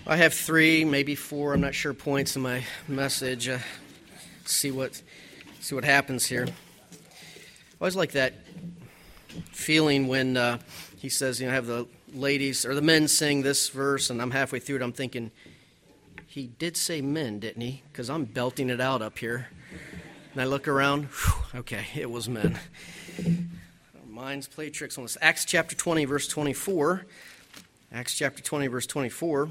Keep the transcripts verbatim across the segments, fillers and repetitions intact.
I have three, maybe four, I'm not sure, points in my message. Uh, see what see what happens here. I always like that feeling when uh, he says, you know, have the ladies or the men sing this verse, and I'm halfway through it, I'm thinking, he did say men, didn't he? Because I'm belting it out up here. And I look around, whew, okay, it was men. Our minds play tricks on us. Acts chapter twenty, verse twenty-four. Acts chapter twenty, verse twenty-four.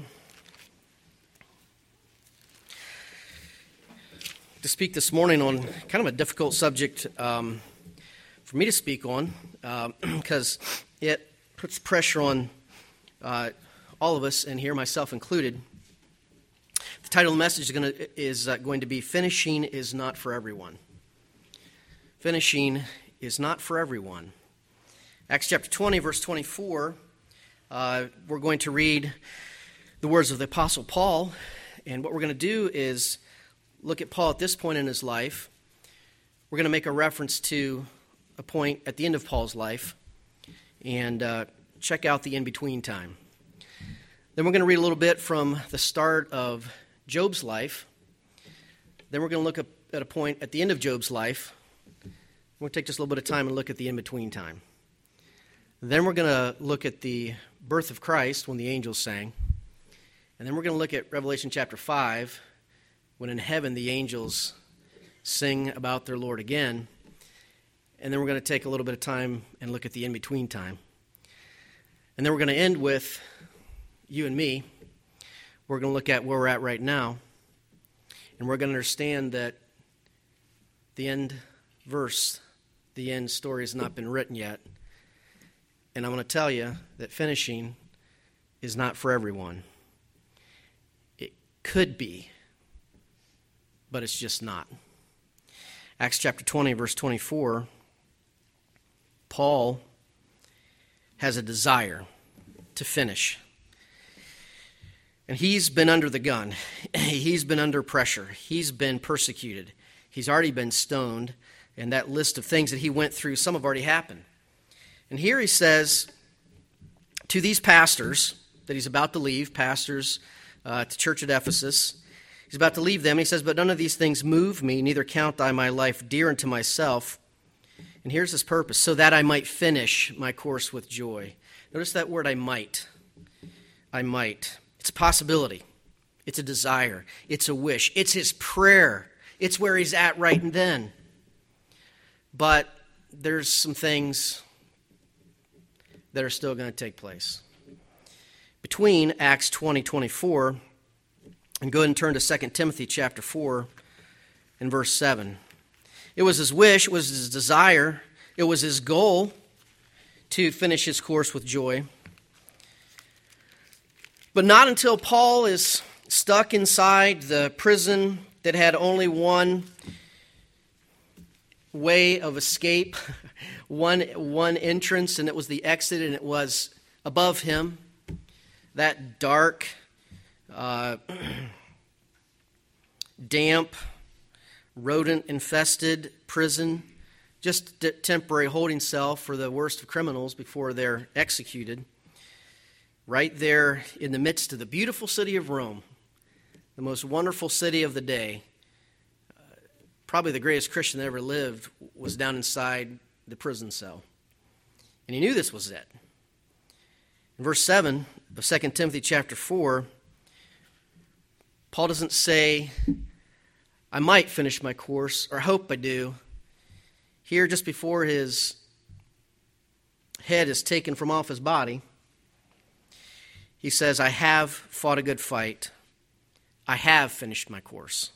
To speak this morning on kind of a difficult subject um, for me to speak on, because uh, it puts pressure on uh, all of us, and here myself included. The title of the message is going to, is, uh, going to be Finishing is Not for Everyone. Finishing is not for everyone. Acts chapter twenty, verse twenty-four, uh, we're going to read the words of the Apostle Paul, and what we're going to do is look at Paul at this point in his life. We're going to make a reference to a point at the end of Paul's life and uh, check out the in-between time. Then we're going to read a little bit from the start of Job's life. Then we're going to look at a point at the end of Job's life. We're going to take just a little bit of time and look at the in-between time. Then we're going to look at the birth of Christ when the angels sang. And then we're going to look at Revelation chapter five, when in heaven the angels sing about their Lord again. And then we're going to take a little bit of time and look at the in-between time. And then we're going to end with you and me. We're going to look at where we're at right now. And we're going to understand that the end verse, the end story has not been written yet. And I'm going to tell you that finishing is not for everyone. It could be, but it's just not. Acts chapter twenty, verse twenty-four, Paul has a desire to finish. And he's been under the gun. He's been under pressure. He's been persecuted. He's already been stoned. And that list of things that he went through, some have already happened. And here he says to these pastors that he's about to leave, pastors uh, to church at Ephesus, he's about to leave them. He says, but none of these things move me, neither count I my life dear unto myself. And here's his purpose, so that I might finish my course with joy. Notice that word, I might. I might. It's a possibility. It's a desire. It's a wish. It's his prayer. It's where he's at right and then. But there's some things that are still going to take place. Between Acts twenty, twenty-four, and go ahead and turn to Second Timothy chapter four and verse seven. It was his wish, it was his desire, it was his goal to finish his course with joy. But not until Paul is stuck inside the prison that had only one way of escape, one, one entrance, and it was the exit, and it was above him, that dark, uh, damp, rodent-infested prison, just a temporary holding cell for the worst of criminals before they're executed. Right there in the midst of the beautiful city of Rome, the most wonderful city of the day. Uh, probably the greatest Christian that ever lived was down inside the prison cell. And he knew this was it. In verse seven of Second Timothy chapter four, Paul doesn't say, I might finish my course, or hope I do. Here, just before his head is taken from off his body, he says, I have fought a good fight. I have finished my course.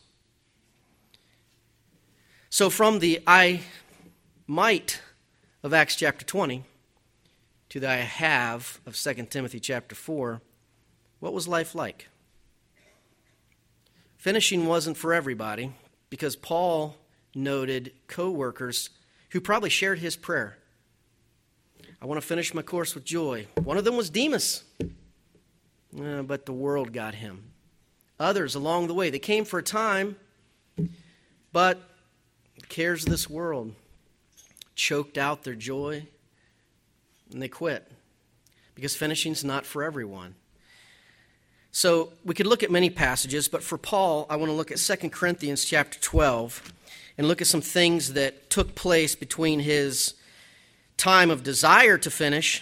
So from the I might of Acts chapter twenty to the I have of Second Timothy chapter four, what was life like? Finishing wasn't for everybody, because Paul noted co-workers who probably shared his prayer. I want to finish my course with joy. One of them was Demas, uh, but the world got him. Others along the way, they came for a time, but the cares of this world choked out their joy, and they quit, because finishing's not for everyone. So we could look at many passages, but for Paul, I want to look at Second Corinthians chapter twelve and look at some things that took place between his time of desire to finish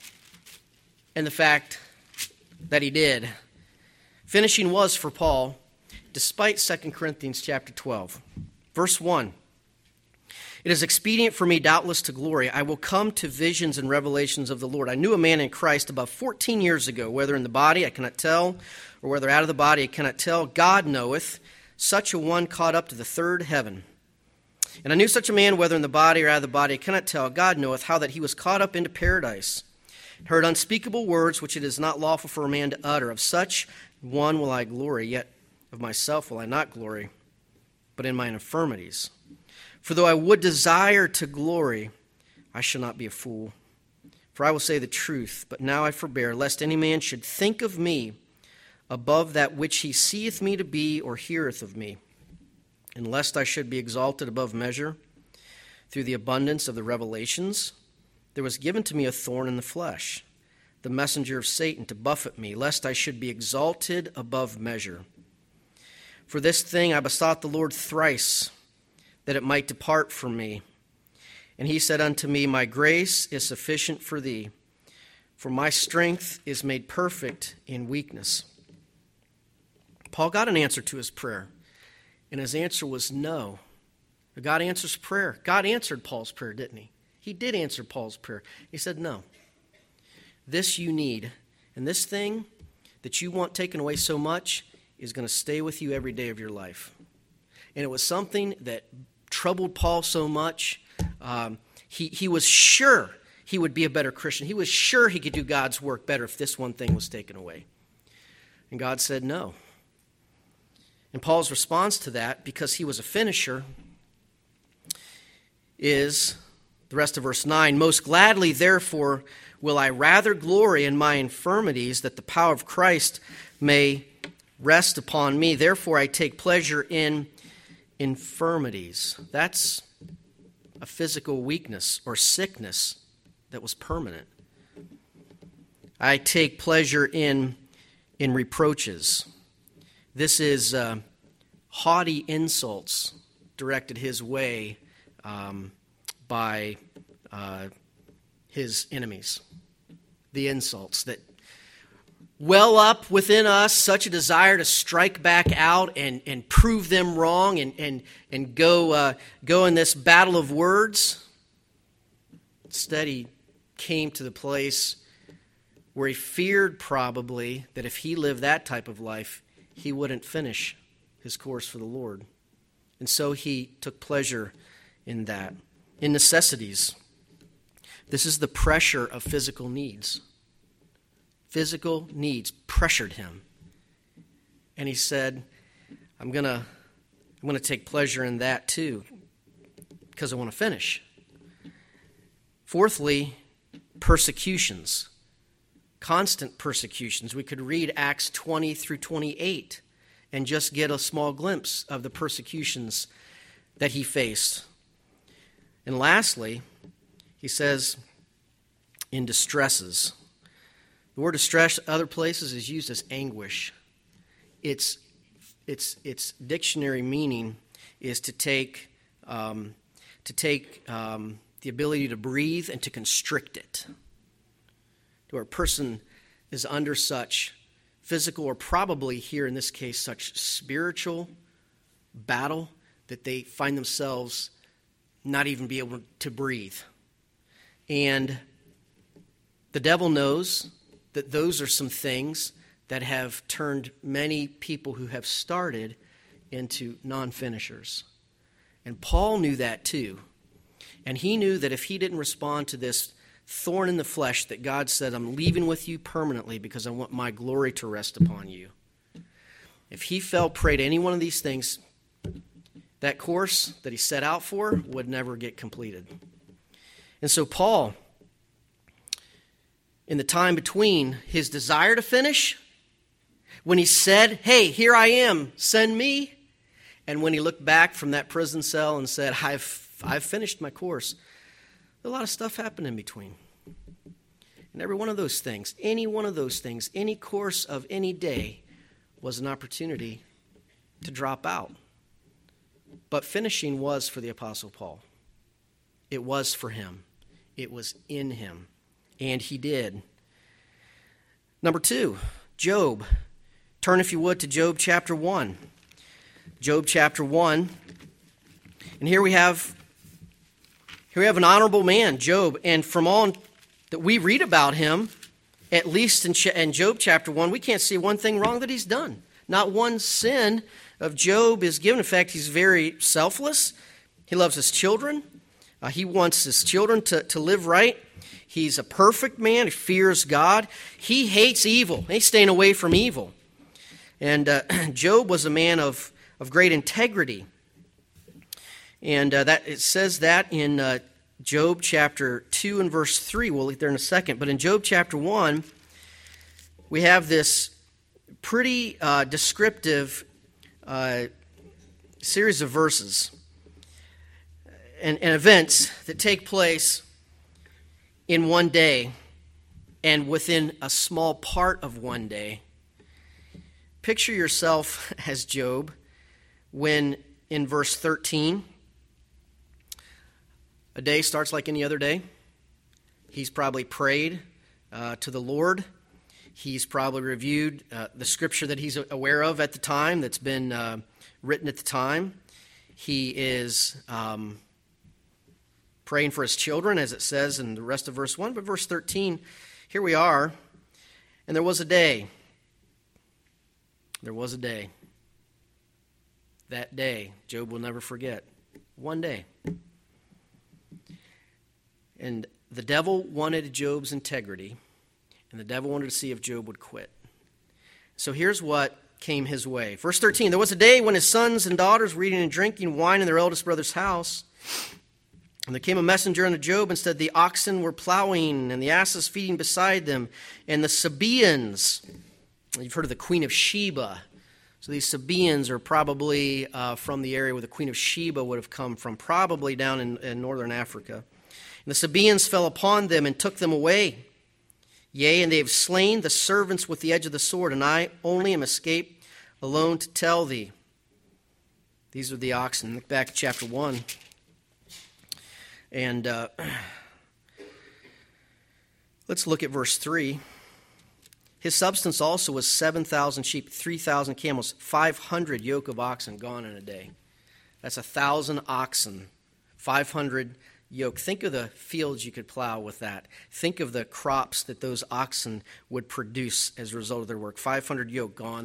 and the fact that he did. Finishing was for Paul, despite Second Corinthians chapter twelve. Verse one, "It is expedient for me doubtless to glory. I will come to visions and revelations of the Lord. I knew a man in Christ about fourteen years ago, whether in the body I cannot tell, or whether out of the body I cannot tell. God knoweth, such a one caught up to the third heaven. And I knew such a man, whether in the body or out of the body I cannot tell. God knoweth how that he was caught up into paradise. Heard unspeakable words which it is not lawful for a man to utter. Of such one will I glory, yet of myself will I not glory, but in mine infirmities. For though I would desire to glory, I shall not be a fool. For I will say the truth, but now I forbear, lest any man should think of me above that which he seeth me to be or heareth of me, and lest I should be exalted above measure through the abundance of the revelations. There was given to me a thorn in the flesh, the messenger of Satan, to buffet me, lest I should be exalted above measure. For this thing I besought the Lord thrice, that it might depart from me. And he said unto me, My grace is sufficient for thee, for my strength is made perfect in weakness." Paul got an answer to his prayer, and his answer was no. God answers prayer. God answered Paul's prayer, didn't he? He did answer Paul's prayer. He said, no. This you need, and this thing that you want taken away so much is going to stay with you every day of your life. And it was something that troubled Paul so much. Um, he, he was sure he would be a better Christian. He was sure he could do God's work better if this one thing was taken away. And God said no. And Paul's response to that, because he was a finisher, is the rest of verse nine. "Most gladly, therefore, will I rather glory in my infirmities, that the power of Christ may rest upon me. Therefore, I take pleasure in infirmities." That's a physical weakness or sickness that was permanent. "I take pleasure in, in reproaches." This is uh, haughty insults directed his way um, by uh, his enemies. The insults that well up within us such a desire to strike back out and, and prove them wrong and, and, and go, uh, go in this battle of words. Instead, he came to the place where he feared probably that if he lived that type of life, he wouldn't finish his course for the Lord. And so he took pleasure in that. In necessities, this is the pressure of physical needs. Physical needs pressured him. And he said, I'm going to I'm going to take pleasure in that too, because I want to finish. Fourthly, persecutions. Constant persecutions. We could read Acts twenty through twenty-eight and just get a small glimpse of the persecutions that he faced. And lastly, he says, in distresses. The word distress other places is used as anguish. Its, its, its dictionary meaning is to take, um, to take um, the ability to breathe and to constrict it. Where a person is under such physical, or probably here in this case, such spiritual battle that they find themselves not even be able to breathe. And the devil knows that those are some things that have turned many people who have started into non-finishers. And Paul knew that too. And he knew that if he didn't respond to this thorn in the flesh that God said, I'm leaving with you permanently because I want my glory to rest upon you. If he fell prey to any one of these things, that course that he set out for would never get completed. And so Paul, in the time between his desire to finish, when he said, hey, here I am, send me, and when he looked back from that prison cell and said, I've, I've finished my course, a lot of stuff happened in between. And every one of those things, any one of those things, any course of any day was an opportunity to drop out. But finishing was for the Apostle Paul. It was for him. It was in him. And he did. Number two, Job. Turn, if you would, to Job chapter one. Job chapter one. And here we have, here we have an honorable man, Job. And from all that we read about him, at least in, in Job chapter one, we can't see one thing wrong that he's done. Not one sin of Job is given. In fact, he's very selfless. He loves his children. Uh, he wants his children to, to live right. He's a perfect man. He fears God. He hates evil. He's staying away from evil. And uh, Job was a man of, of great integrity. And uh, that it says that in uh, Job chapter two and verse three. We'll look there in a second. But in Job chapter one, we have this pretty uh, descriptive uh, series of verses and, and events that take place in one day and within a small part of one day. Picture yourself as Job when in verse thirteen, a day starts like any other day. He's probably prayed uh, to the Lord. He's probably reviewed uh, the scripture that he's aware of at the time, that's been uh, written at the time. He is um, praying for his children, as it says in the rest of verse one. But verse thirteen, here we are. And there was a day. There was a day. That day, Job will never forget. One day. And the devil wanted Job's integrity, and the devil wanted to see if Job would quit. So here's what came his way. Verse thirteen, there was a day when his sons and daughters were eating and drinking wine in their eldest brother's house. And there came a messenger unto Job and said, the oxen were plowing, and the asses feeding beside them, and the Sabaeans, you've heard of the Queen of Sheba. So these Sabaeans are probably uh, from the area where the Queen of Sheba would have come from, probably down in, in northern Africa. And the Sabaeans fell upon them and took them away. Yea, and they have slain the servants with the edge of the sword, and I only am escaped alone to tell thee. These are the oxen. Look back at chapter one. And uh, let's look at verse three. His substance also was seven thousand sheep, three thousand camels, five hundred yoke of oxen gone in a day. That's a thousand oxen, five hundred yoke. Think of the fields you could plow with that. Think of the crops that those oxen would produce as a result of their work. five hundred yoke gone.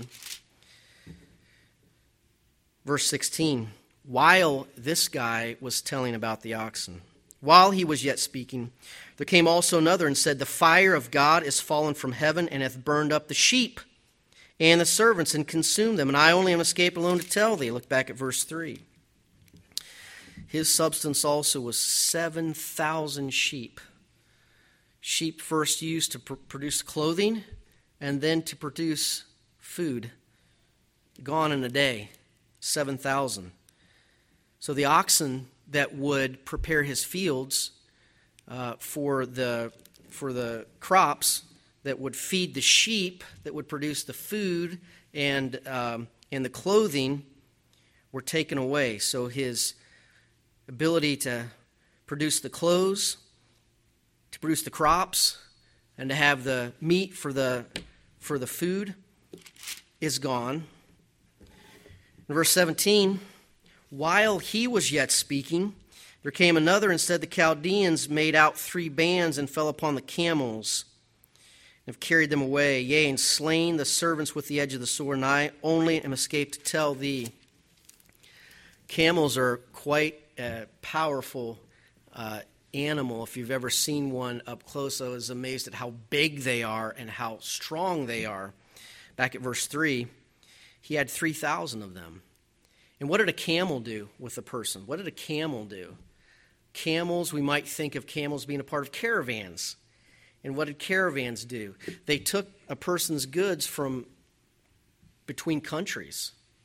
Verse sixteen, while this guy was telling about the oxen, while he was yet speaking, there came also another and said, the fire of God is fallen from heaven and hath burned up the sheep and the servants and consumed them, and I only am escaped alone to tell thee. Look back at verse three. His substance also was seven thousand sheep. Sheep first used to pr- produce clothing and then to produce food. Gone in a day, seven thousand. So the oxen that would prepare his fields uh, for the for the crops that would feed the sheep, that would produce the food and um, and the clothing, were taken away. So his ability to produce the clothes, to produce the crops, and to have the meat for the for the food is gone. In verse seventeen, while he was yet speaking, there came another and said, the Chaldeans made out three bands and fell upon the camels and have carried them away, yea, and slain the servants with the edge of the sword, and I only am escaped to tell thee. Camels are quite a powerful uh, animal. If you've ever seen one up close, I was amazed at how big they are and how strong they are. Back at verse three, he had three thousand of them. And what did a camel do with a person? What did a camel do? Camels, we might think of camels being a part of caravans. And what did caravans do? They took a person's goods from between countries.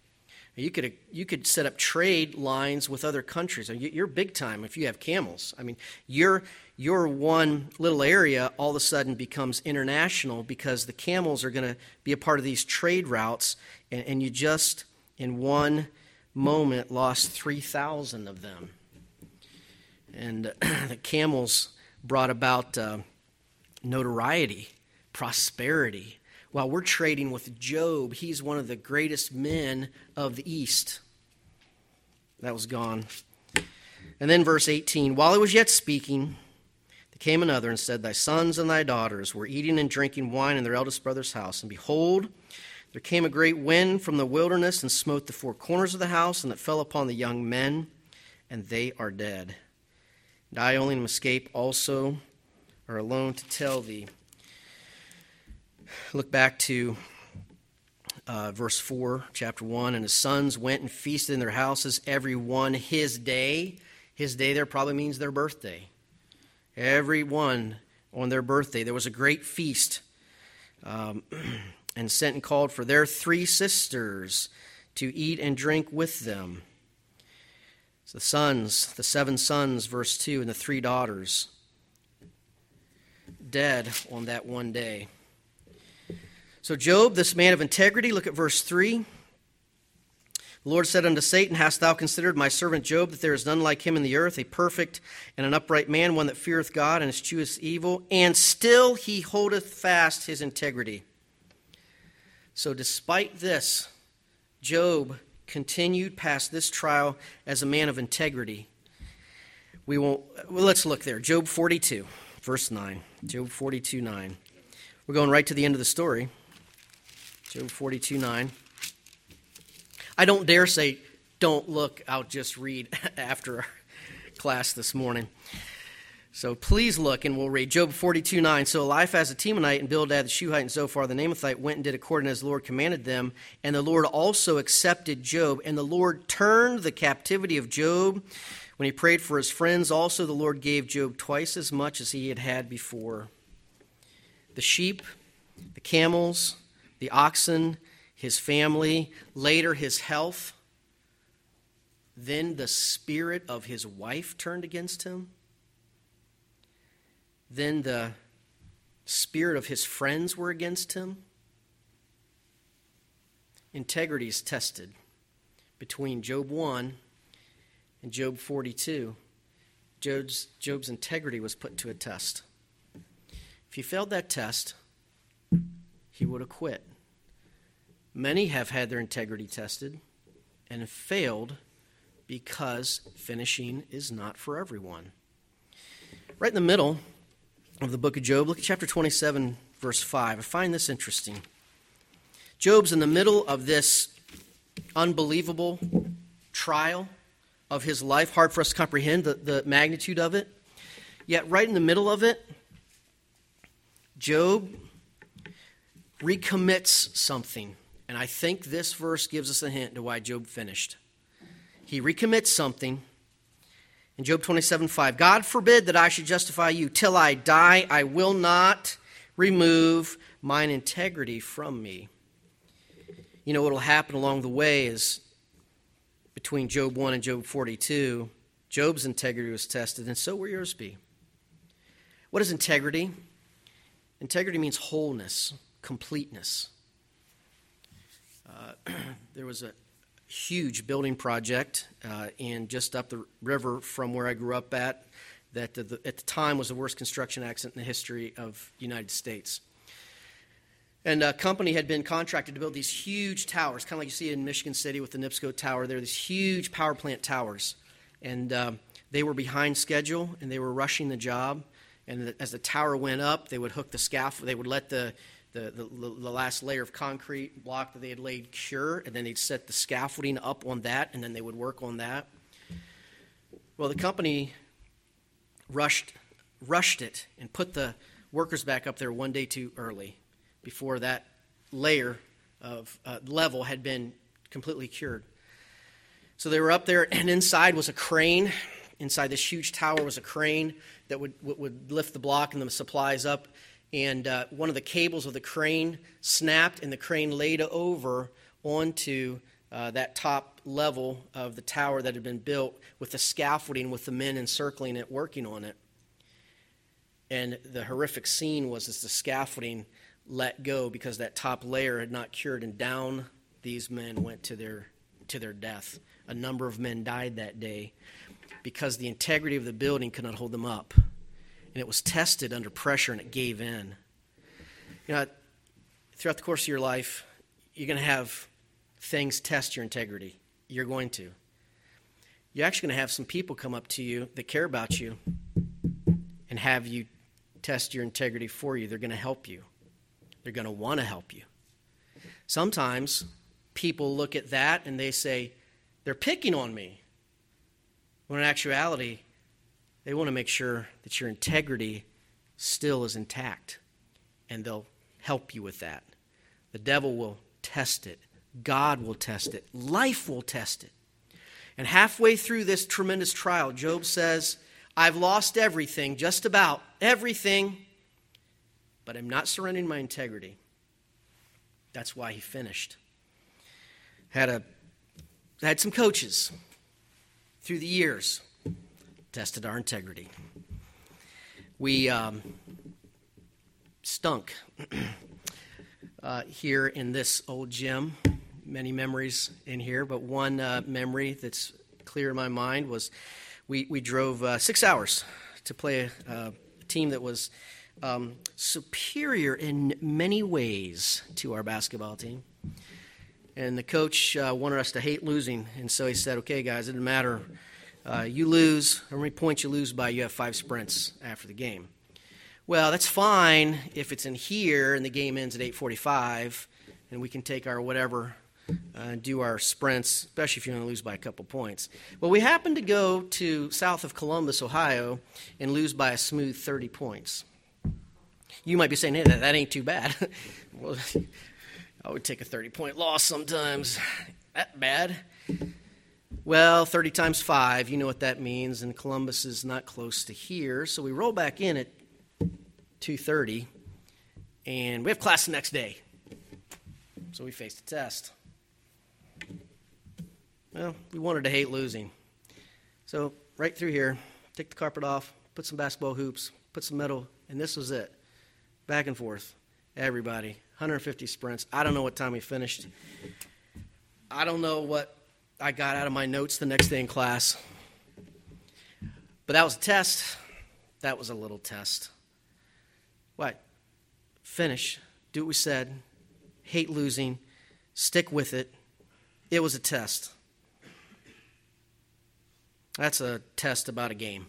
You could you could set up trade lines with other countries. You're big time if you have camels. I mean, your your one little area all of a sudden becomes international because the camels are going to be a part of these trade routes, and, and you just in one moment lost three thousand of them. And uh, the camels brought about uh, notoriety, prosperity. While we're trading with Job, he's one of the greatest men of the East. That was gone. And then verse eighteen, while he was yet speaking, there came another and said, thy sons and thy daughters were eating and drinking wine in their eldest brother's house. And behold, there came a great wind from the wilderness and smote the four corners of the house, and it fell upon the young men, and they are dead. And I only am escaped also, are alone to tell thee. Look back to uh, verse four, chapter one. And his sons went and feasted in their houses, every one his day. His day there probably means their birthday. Every one on their birthday. There was a great feast. Um, and sent and called for their three sisters to eat and drink with them. So the sons, the seven sons, verse two, and the three daughters, dead on that one day. So Job, this man of integrity, look at verse three. The Lord said unto Satan, hast thou considered my servant Job, that there is none like him in the earth, a perfect and an upright man, one that feareth God and escheweth evil, and still he holdeth fast his integrity. So despite this, Job continued past this trial as a man of integrity. We won't, well, let's look there. Job forty-two, verse nine. Job forty-two, nine. We're going right to the end of the story. Job forty-two, nine. I don't dare say, don't look, I'll just read after our class this morning. So please look, and we'll read Job forty-two, nine. So Eliphaz the Temanite and Bildad the Shuhite and Zophar the Naamathite went and did according as the Lord commanded them. And the Lord also accepted Job. And the Lord turned the captivity of Job. When he prayed for his friends, also the Lord gave Job twice as much as he had had before. The sheep, the camels, the oxen, his family, later his health. Then the spirit of his wife turned against him. Then the spirit of his friends were against him. Integrity is tested between Job one and Job forty-two. Job's, Job's integrity was put to a test. If he failed that test, he would have quit. Many have had their integrity tested and have failed because finishing is not for everyone. Right in the middle of the book of Job, look at chapter twenty-seven, verse five. I find this interesting. Job's in the middle of this unbelievable trial of his life. Hard for us to comprehend the, the magnitude of it. Yet right in the middle of it, Job recommits something. And I think this verse gives us a hint to why Job finished. He recommits something. In Job twenty-seven, five, God forbid that I should justify you. Till I die, I will not remove mine integrity from me. You know what will happen along the way is between Job one and Job forty-two, Job's integrity was tested, and so will yours be. What is integrity? Integrity means wholeness, completeness. Uh, there was a huge building project uh, in just up the river from where I grew up at that the, the, at the time was the worst construction accident in the history of the United States. And a company had been contracted to build these huge towers, kind of like you see in Michigan City with the NIPSCO Tower. There are these huge power plant towers. And uh, they were behind schedule, and they were rushing the job. And as the tower went up, they would hook the scaffold. They would let the The, the, the last layer of concrete block that they had laid cure, and then they'd set the scaffolding up on that, and then they would work on that. Well, the company rushed rushed it and put the workers back up there one day too early before that layer of uh, level had been completely cured. So they were up there, and inside was a crane. Inside this huge tower was a crane that would would lift the block and the supplies up. And uh, one of the cables of the crane snapped, and the crane laid over onto uh, that top level of the tower that had been built with the scaffolding, with the men encircling it, working on it. And the horrific scene was as the scaffolding let go because that top layer had not cured, and down these men went to their to their death. A number of men died that day because the integrity of the building could not hold them up. And it was tested under pressure, and it gave in. You know, throughout the course of your life, you're going to have things test your integrity. You're going to. You're actually going to have some people come up to you that care about you and have you test your integrity for you. They're going to help you. They're going to want to help you. Sometimes people look at that and they say, they're picking on me. When in actuality, they want to make sure that your integrity still is intact, and they'll help you with that. The devil will test it. God will test it. Life will test it. And halfway through this tremendous trial, Job says, I've lost everything, just about everything, but I'm not surrendering my integrity. That's why he finished. Had a had some coaches through the years, tested our integrity. We um, stunk uh, here in this old gym. Many memories in here, but one uh, memory that's clear in my mind was we, we drove uh, six hours to play a, a team that was um, superior in many ways to our basketball team. And the coach uh, wanted us to hate losing, and so he said, okay, guys, it doesn't matter. Uh, you lose, how many points you lose by, you have five sprints after the game. Well, that's fine if it's in here and the game ends at eight forty-five, and we can take our whatever and uh, do our sprints, especially if you're going to lose by a couple points. Well, we happened to go to south of Columbus, Ohio, and lose by a smooth thirty points. You might be saying, hey, that, that ain't too bad. Well, I would take a thirty-point loss sometimes. That bad? Well, thirty times five, you know what that means, and Columbus is not close to here. So we roll back in at two thirty, and we have class the next day. So we faced a test. Well, we wanted to hate losing. So right through here, take the carpet off, put some basketball hoops, put some metal, and this was it. Back and forth. Everybody. one hundred fifty sprints. I don't know what time we finished. I don't know what I got out of my notes the next day in class. But that was a test. That was a little test. What? Finish. Do what we said. Hate losing. Stick with it. It was a test. That's a test about a game.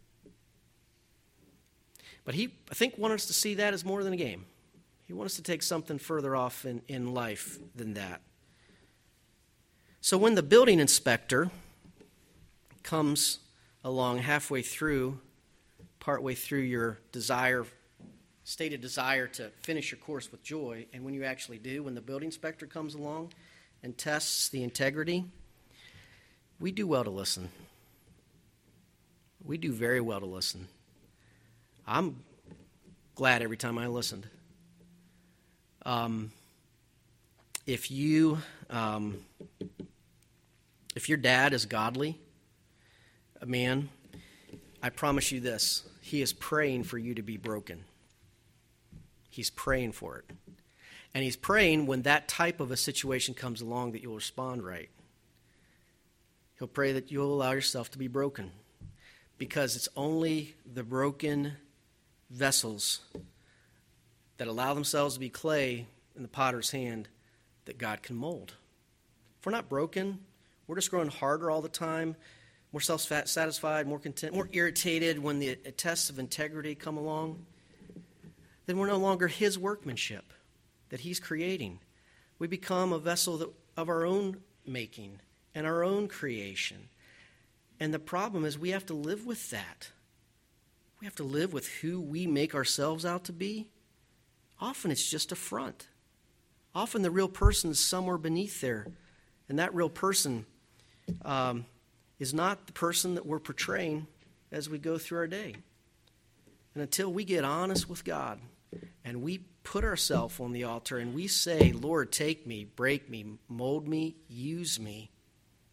But he, I think, wanted us to see that as more than a game. He wants us to take something further off in, in life than that. So when the building inspector comes along halfway through, partway through your desire, stated desire to finish your course with joy, and when you actually do, when the building inspector comes along and tests the integrity, we do well to listen. We do very well to listen. I'm glad every time I listened. Um, if you, um, if your dad is godly, a man, I promise you this, he is praying for you to be broken. He's praying for it. And he's praying when that type of a situation comes along that you'll respond right. He'll pray that you'll allow yourself to be broken, because it's only the broken vessels that allow themselves to be clay in the potter's hand that God can mold. If we're not broken, we're just growing harder all the time, more self-satisfied, more content, more irritated when the tests of integrity come along, then we're no longer his workmanship that he's creating. We become a vessel that, of our own making and our own creation. And the problem is we have to live with that. We have to live with who we make ourselves out to be. Often it's just a front. Often the real person is somewhere beneath there. And that real person um, is not the person that we're portraying as we go through our day. And until we get honest with God and we put ourselves on the altar and we say, Lord, take me, break me, mold me, use me,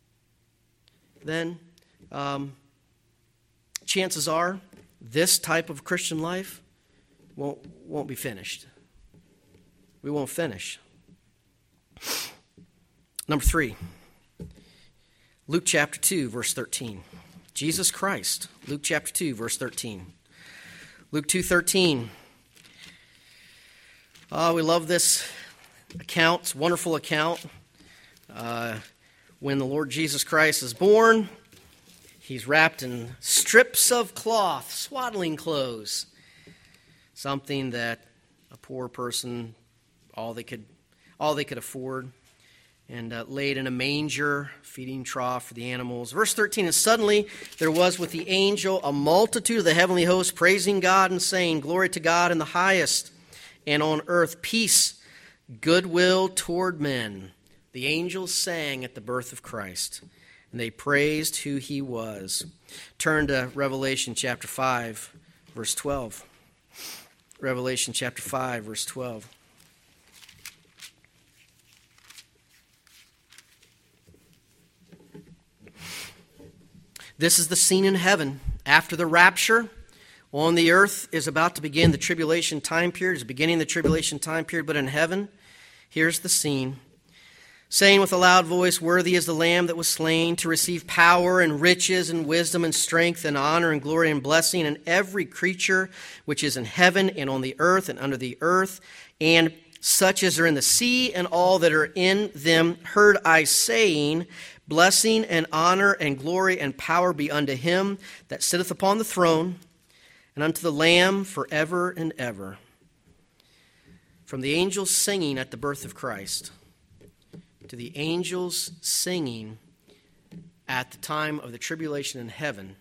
then um, chances are this type of Christian life won't, won't be finished. We won't finish. Number three, Luke chapter two, verse thirteen. Jesus Christ, Luke chapter two, verse thirteen. Luke two thirteen. Oh, we love this account. It's a wonderful account. Uh, when the Lord Jesus Christ is born, he's wrapped in strips of cloth, swaddling clothes, something that a poor person, all they could, all they could afford, and uh, laid in a manger, feeding trough for the animals. Verse thirteen, and suddenly there was with the angel a multitude of the heavenly host praising God and saying, Glory to God in the highest, and on earth peace, goodwill toward men. The angels sang at the birth of Christ, and they praised who he was. Turn to Revelation chapter five, verse twelve. Revelation chapter five, verse twelve. This is the scene in heaven. After the rapture, on the earth is about to begin the tribulation time period. It's beginning the tribulation time period, but in heaven, here's the scene. Saying with a loud voice, Worthy is the Lamb that was slain to receive power and riches and wisdom and strength and honor and glory and blessing, and every creature which is in heaven and on the earth and under the earth, and such as are in the sea and all that are in them, heard I saying, Blessing and honor and glory and power be unto him that sitteth upon the throne, and unto the Lamb forever and ever. From the angels singing at the birth of Christ to the angels singing at the time of the tribulation in heaven,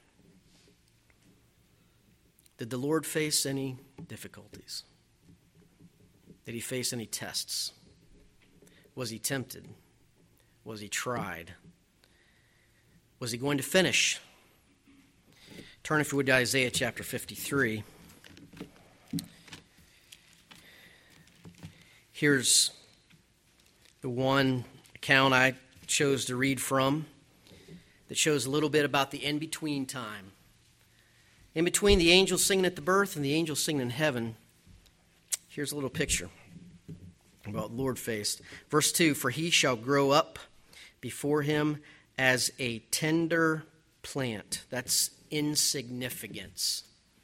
did the Lord face any difficulties? Did he face any tests? Was he tempted? Was he tried? Was he going to finish? Turn, if you would, to Isaiah chapter fifty-three. Here's the one account I chose to read from that shows a little bit about the in-between time. In between the angels singing at the birth and the angels singing in heaven, here's a little picture about the Lord faced. Verse two, For he shall grow up before him as a tender plant. That's insignificance.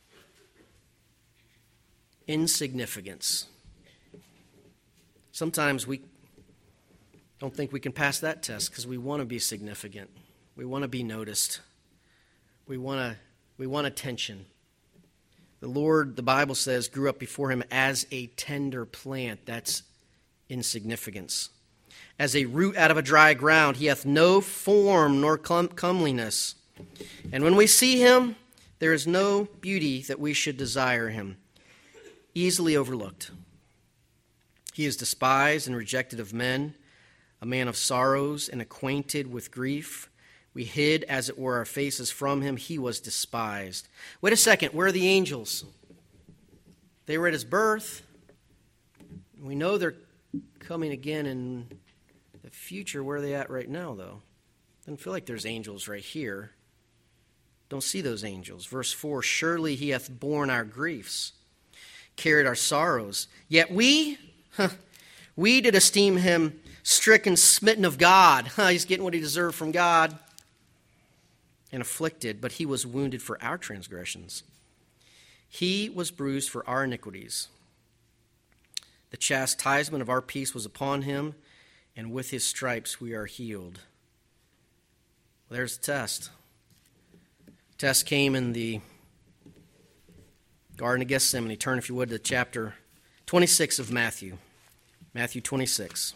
Insignificance. Sometimes we don't think we can pass that test because we want to be significant. We want to be noticed. We want to, we want attention. The Lord, the Bible says, grew up before him as a tender plant. That's insignificance. As a root out of a dry ground, he hath no form nor comeliness. And when we see him, there is no beauty that we should desire him. Easily overlooked. He is despised and rejected of men, a man of sorrows and acquainted with grief. We hid, as it were, our faces from him. He was despised. Wait a second. Where are the angels? They were at his birth. We know they're coming again in the future. Where are they at right now, though? Doesn't feel like there's angels right here. Don't see those angels. Verse four, Surely he hath borne our griefs, carried our sorrows. Yet we, huh, we did esteem him stricken, smitten of God. Huh, he's getting what he deserved from God. And afflicted, but he was wounded for our transgressions. He was bruised for our iniquities. The chastisement of our peace was upon him, and with his stripes we are healed. Well, there's the test. The test came in the Garden of Gethsemane. Turn, if you would, to chapter twenty-six of Matthew. Matthew twenty-six.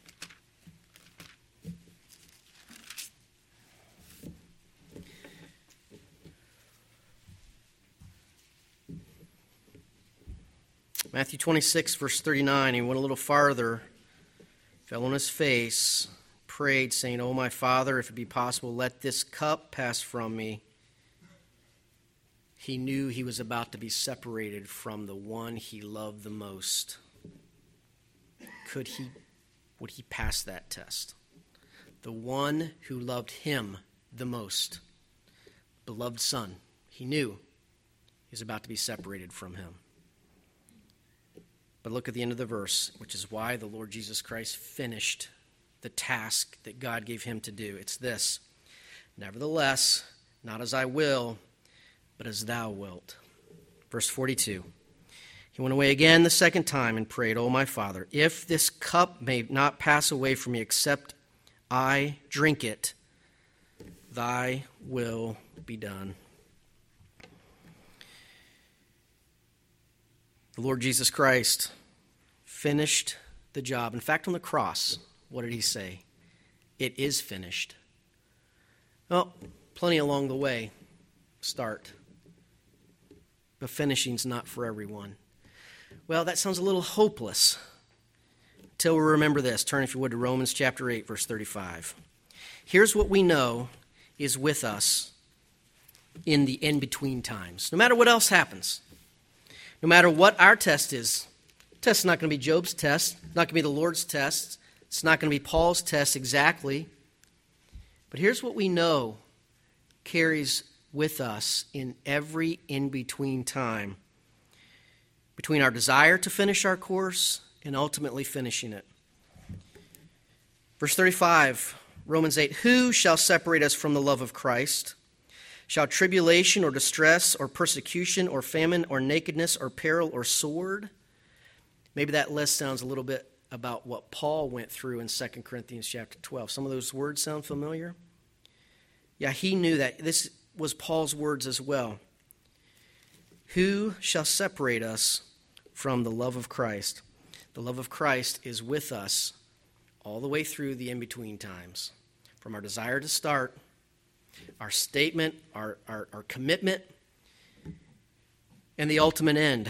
Matthew twenty-six, verse thirty-nine, he went a little farther, fell on his face, prayed, saying, O my Father, if it be possible, let this cup pass from me. He knew he was about to be separated from the one he loved the most. Could he, would he pass that test? The one who loved him the most. Beloved Son. He knew he was about to be separated from him. But look at the end of the verse, which is why the Lord Jesus Christ finished the task that God gave him to do. It's this: nevertheless, not as I will, but as thou wilt. Verse forty-two. He went away again the second time and prayed, O my Father, if this cup may not pass away from me except I drink it, thy will be done. The Lord Jesus Christ finished the job. In fact, on the cross, what did he say? It is finished. Well, plenty along the way. Start. But finishing's not for everyone. Well, that sounds a little hopeless. Until we remember this. Turn, if you would, to Romans chapter eight, verse thirty-five. Here's what we know is with us in the in-between times. No matter what else happens. No matter what our test is. The test's not going to be Job's test. It's not going to be the Lord's test. It's not going to be Paul's test exactly. But here's what we know carries with us in every in-between time. Between our desire to finish our course and ultimately finishing it. Verse thirty-five, Romans eight, who shall separate us from the love of Christ? Shall tribulation or distress or persecution or famine or nakedness or peril or sword? Maybe that list sounds a little bit about what Paul went through in Second Corinthians chapter twelve. Some of those words sound familiar? Yeah, he knew that. This was Paul's words as well. Who shall separate us from the love of Christ? The love of Christ is with us all the way through the in-between times. From our desire to start, our statement, our, our, our commitment, and the ultimate end.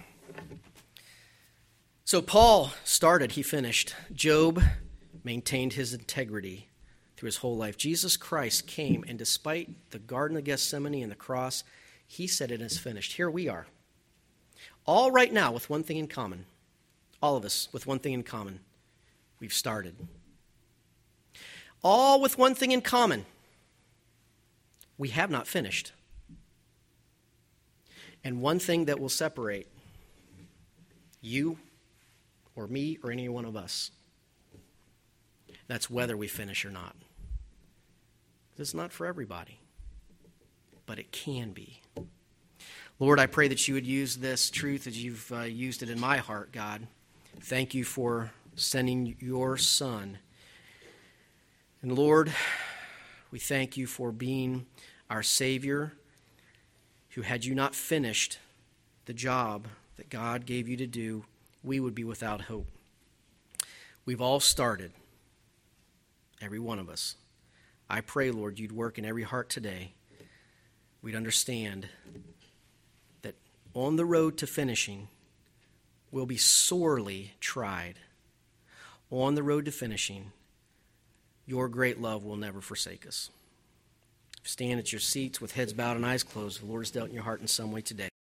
So Paul started, he finished. Job maintained his integrity through his whole life. Jesus Christ came, and despite the Garden of Gethsemane and the cross, he said it is finished. Here we are. All right now with one thing in common. All of us with one thing in common. We've started. All with one thing in common. We have not finished. And one thing that will separate you or me or any one of us. That's whether we finish or not. It's not for everybody. But it can be. Lord, I pray that you would use this truth as you've uh, used it in my heart, God. Thank you for sending your Son. And Lord, we thank you for being our Savior, who had you not finished the job that God gave you to do, we would be without hope. We've all started, every one of us. I pray, Lord, you'd work in every heart today. We'd understand that on the road to finishing, we'll be sorely tried. On the road to finishing, your great love will never forsake us. Stand at your seats with heads bowed and eyes closed. The Lord has dealt in your heart in some way today.